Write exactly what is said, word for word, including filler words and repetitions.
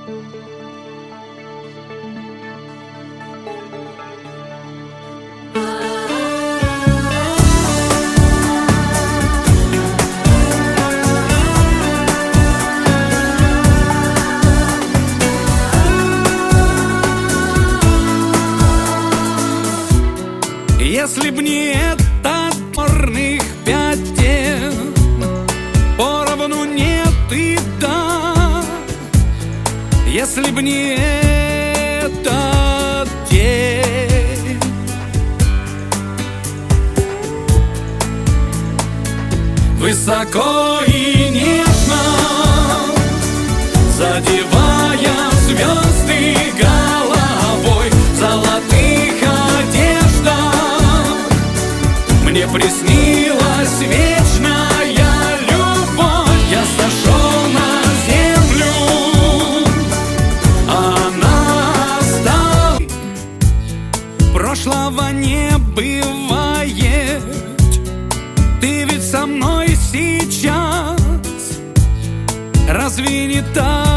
Если б не этот порных пятен, поровну нет и да. Если б не этот день, высоко и нежно задевая звезды головой в золотых одеждах, мне приснилась вечная любовь. Я сошел на землю, а она осталась. Прошлого не бывает, ты ведь со мной сейчас. Разве не так?